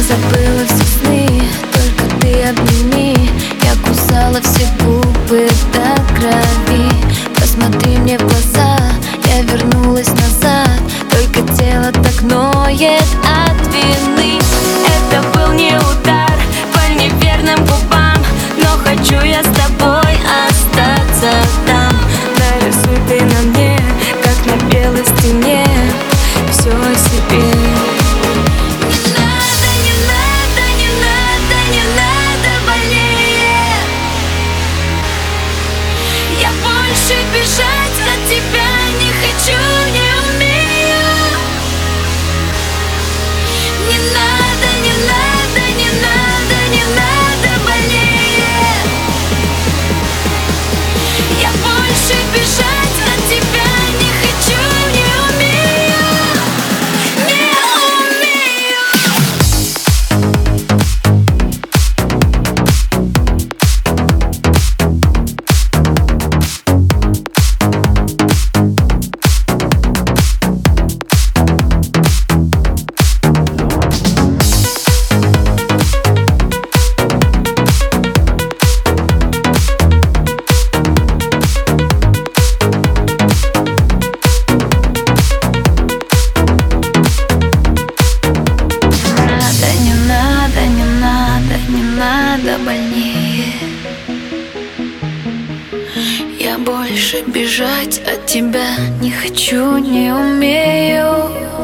забыла все сны, только ты обними. Я кусала все губы до крови. Посмотри мне в глаза, я вернулась назад, только тело так ноет от вины. Это был не удар по неверным губам, но хочу я с тобой остаться там. Нарисуй ты на мне, как на белой стене, все о себе. Бежать от тебя не хочу, не умею. Не надо, не надо, не надо, не надо больнее. Я больше бежать от тебя не хочу, не умею. Не умею. Надо больнее. Я больше бежать от тебя не хочу, не умею.